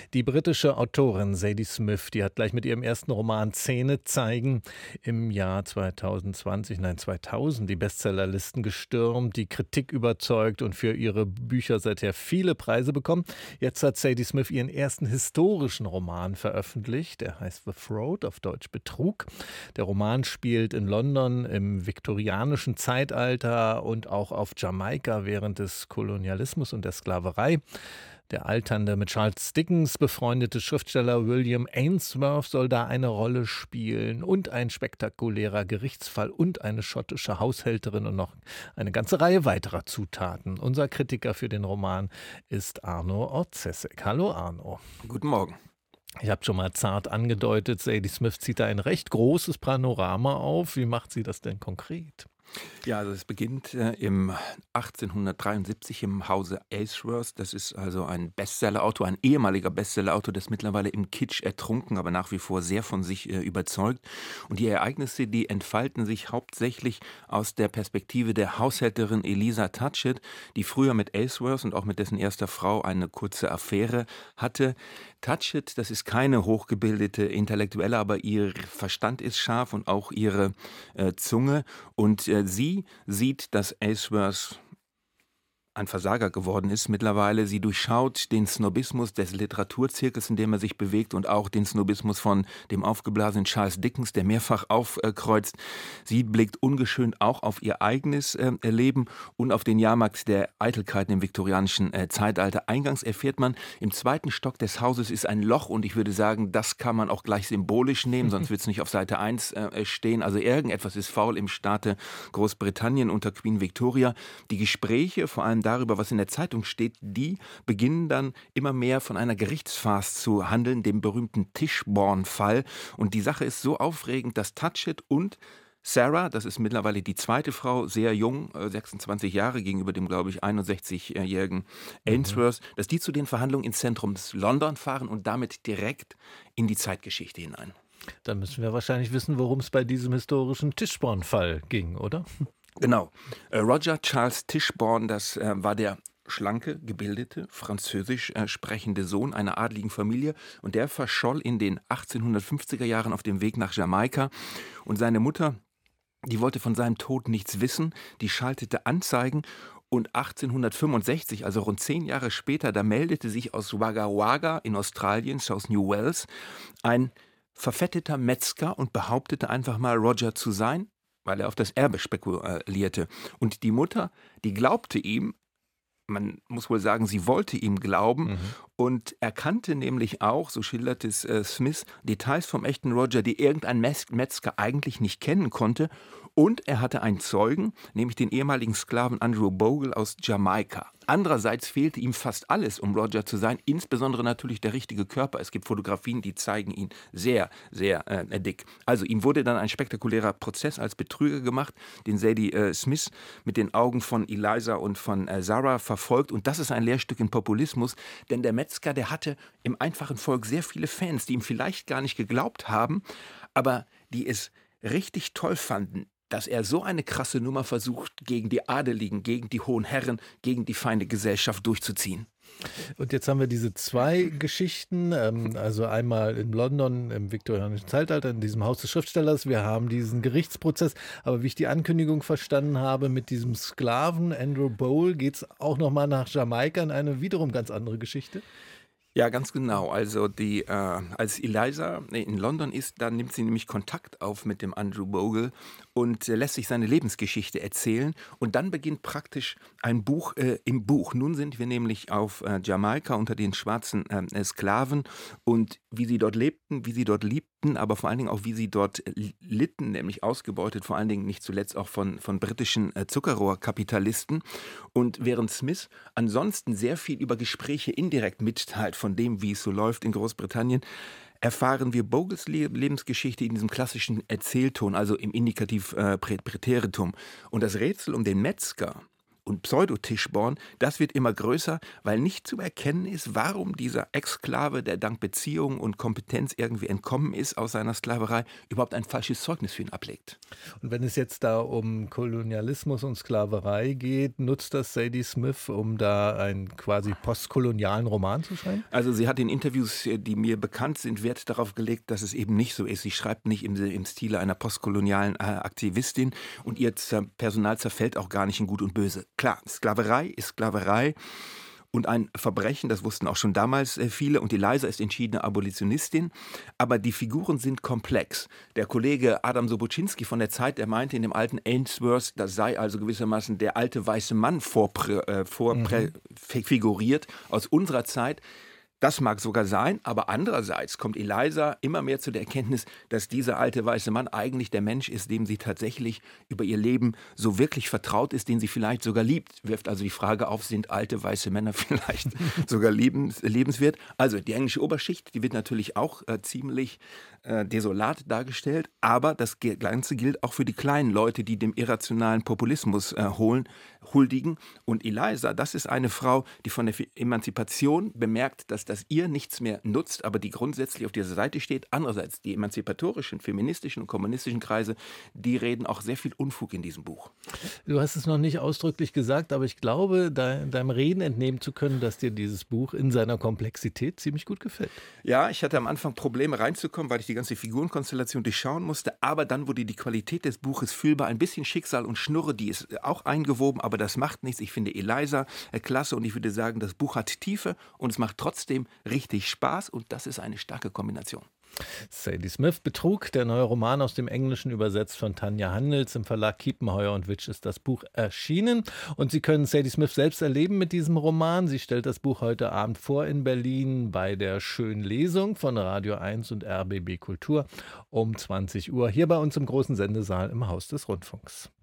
Die britische Autorin Zadie Smith, die hat gleich mit ihrem ersten Roman Zähne zeigen im Jahr 2000 die Bestsellerlisten gestürmt, die Kritik überzeugt und für ihre Bücher seither viele Preise bekommen. Jetzt hat Zadie Smith ihren ersten historischen Roman veröffentlicht. Der heißt The Fraud, auf Deutsch Betrug. Der Roman spielt in London im viktorianischen Zeitalter und auch auf Jamaika während des Kolonialismus und der Sklaverei. Der alternde, mit Charles Dickens befreundete Schriftsteller William Ainsworth soll da eine Rolle spielen und ein spektakulärer Gerichtsfall und eine schottische Haushälterin und noch eine ganze Reihe weiterer Zutaten. Unser Kritiker für den Roman ist Arno Orzesek. Hallo Arno. Guten Morgen. Ich habe schon mal zart angedeutet, Zadie Smith zieht da ein recht großes Panorama auf. Wie macht sie das denn konkret? Ja, also es beginnt im 1873 im Hause Ainsworth. Das ist also ein Bestsellerautor, ein ehemaliger Bestsellerautor, der ist mittlerweile im Kitsch ertrunken, aber nach wie vor sehr von sich überzeugt. Und die Ereignisse, die entfalten sich hauptsächlich aus der Perspektive der Haushälterin Eliza Touchett, die früher mit Ainsworth und auch mit dessen erster Frau eine kurze Affäre hatte. Touchett, das ist keine hochgebildete Intellektuelle, aber ihr Verstand ist scharf und auch ihre Zunge. Und sie sieht, dass Ainsworth ein Versager geworden ist mittlerweile. Sie durchschaut den Snobismus des Literaturzirkels, in dem er sich bewegt, und auch den Snobismus von dem aufgeblasenen Charles Dickens, der mehrfach aufkreuzt. Sie blickt ungeschönt auch auf ihr eigenes Leben und auf den Jahrmarkt der Eitelkeiten im viktorianischen Zeitalter. Eingangs erfährt man, im zweiten Stock des Hauses ist ein Loch, und ich würde sagen, das kann man auch gleich symbolisch nehmen, sonst wird es nicht auf Seite 1 stehen. Also irgendetwas ist faul im Staate Großbritannien unter Queen Victoria. Die Gespräche, vor allem darüber, was in der Zeitung steht, die beginnen dann immer mehr von einer Gerichtsfarce zu handeln, dem berühmten Tichborne-Fall. Und die Sache ist so aufregend, dass Touchett und Sarah, das ist mittlerweile die zweite Frau, sehr jung, 26 Jahre gegenüber dem, glaube ich, 61-jährigen Ainsworth, dass die zu den Verhandlungen ins Zentrum des London fahren und damit direkt in die Zeitgeschichte hinein. Dann müssen wir wahrscheinlich wissen, worum es bei diesem historischen Tichborne-Fall ging, oder? Genau. Roger Charles Tichborne, das war der schlanke, gebildete, französisch sprechende Sohn einer adligen Familie, und der verscholl in den 1850er Jahren auf dem Weg nach Jamaika, und seine Mutter, die wollte von seinem Tod nichts wissen, die schaltete Anzeigen, und 1865, also rund 10 Jahre später, da meldete sich aus Wagga Wagga in Australien, South New Wales, ein verfetteter Metzger und behauptete einfach mal, Roger zu sein, weil er auf das Erbe spekulierte. Und die Mutter, die glaubte ihm, man muss wohl sagen, sie wollte ihm glauben, und erkannte nämlich auch, so schildert es Smith, Details vom echten Roger, die irgendein Metzger eigentlich nicht kennen konnte. Und er hatte einen Zeugen, nämlich den ehemaligen Sklaven Andrew Bogle aus Jamaika. Andererseits fehlte ihm fast alles, um Roger zu sein, insbesondere natürlich der richtige Körper. Es gibt Fotografien, die zeigen ihn sehr, sehr dick. Also ihm wurde dann ein spektakulärer Prozess als Betrüger gemacht, den Zadie Smith mit den Augen von Eliza und von Sarah verfolgt. Und das ist ein Lehrstück in Populismus, denn der Metzger, der hatte im einfachen Volk sehr viele Fans, die ihm vielleicht gar nicht geglaubt haben, aber die es richtig toll fanden, dass er so eine krasse Nummer versucht, gegen die Adeligen, gegen die hohen Herren, gegen die feine Gesellschaft durchzuziehen. Und jetzt haben wir diese zwei Geschichten, also einmal in London im viktorianischen Zeitalter, in diesem Haus des Schriftstellers. Wir haben diesen Gerichtsprozess, aber wie ich die Ankündigung verstanden habe, mit diesem Sklaven Andrew Bogle geht es auch nochmal nach Jamaika in eine wiederum ganz andere Geschichte. Ja, ganz genau. Also als Eliza in London ist, dann nimmt sie nämlich Kontakt auf mit dem Andrew Bogle und lässt sich seine Lebensgeschichte erzählen. Und dann beginnt praktisch ein Buch im Buch. Nun sind wir nämlich auf Jamaika unter den schwarzen Sklaven, und wie sie dort lebten, wie sie dort liebten, aber vor allen Dingen auch, wie sie dort litten, nämlich ausgebeutet, vor allen Dingen nicht zuletzt auch von britischen Zuckerrohrkapitalisten. Und während Smith ansonsten sehr viel über Gespräche indirekt mitteilt, von dem, wie es so läuft in Großbritannien, erfahren wir Bogles Lebensgeschichte in diesem klassischen Erzählton, also im Indikativ Präteritum. Und das Rätsel um den Metzger und Pseudo-Tischborn, das wird immer größer, weil nicht zu erkennen ist, warum dieser Exklave, der dank Beziehung und Kompetenz irgendwie entkommen ist aus seiner Sklaverei, überhaupt ein falsches Zeugnis für ihn ablegt. Und wenn es jetzt da um Kolonialismus und Sklaverei geht, nutzt das Zadie Smith, um da einen quasi postkolonialen Roman zu schreiben? Also sie hat in Interviews, die mir bekannt sind, Wert darauf gelegt, dass es eben nicht so ist. Sie schreibt nicht im Stile einer postkolonialen Aktivistin und ihr Personal zerfällt auch gar nicht in Gut und Böse. Klar, Sklaverei ist Sklaverei und ein Verbrechen, das wussten auch schon damals viele, und Eliza ist entschiedene Abolitionistin, aber die Figuren sind komplex. Der Kollege Adam Sobocinski von der Zeit, der meinte in dem alten Ainsworth, das sei also gewissermaßen der alte weiße Mann vorfiguriert aus unserer Zeit. Das mag sogar sein, aber andererseits kommt Eliza immer mehr zu der Erkenntnis, dass dieser alte weiße Mann eigentlich der Mensch ist, dem sie tatsächlich über ihr Leben so wirklich vertraut ist, den sie vielleicht sogar liebt. Wirft also die Frage auf, sind alte weiße Männer vielleicht sogar lebenswert? Also die englische Oberschicht, die wird natürlich auch ziemlich desolat dargestellt, aber das Ganze gilt auch für die kleinen Leute, die dem irrationalen Populismus huldigen. Und Eliza, das ist eine Frau, die von der Emanzipation bemerkt, dass das ihr nichts mehr nutzt, aber die grundsätzlich auf dieser Seite steht. Andererseits die emanzipatorischen, feministischen und kommunistischen Kreise, die reden auch sehr viel Unfug in diesem Buch. Du hast es noch nicht ausdrücklich gesagt, aber ich glaube, deinem Reden entnehmen zu können, dass dir dieses Buch in seiner Komplexität ziemlich gut gefällt. Ja, ich hatte am Anfang Probleme reinzukommen, weil ich die ganze Figurenkonstellation durchschauen musste, aber dann wurde die Qualität des Buches fühlbar. Ein bisschen Schicksal und Schnurre, die ist auch eingewoben, aber das macht nichts. Ich finde Eliza klasse und ich würde sagen, das Buch hat Tiefe und es macht trotzdem richtig Spaß und das ist eine starke Kombination. Zadie Smith, Betrug, der neue Roman aus dem Englischen, übersetzt von Tanja Handels. Im Verlag Kiepenheuer und Witsch ist das Buch erschienen. Und Sie können Zadie Smith selbst erleben mit diesem Roman. Sie stellt das Buch heute Abend vor in Berlin bei der schönen Lesung von Radio 1 und RBB Kultur um 20 Uhr hier bei uns im großen Sendesaal im Haus des Rundfunks.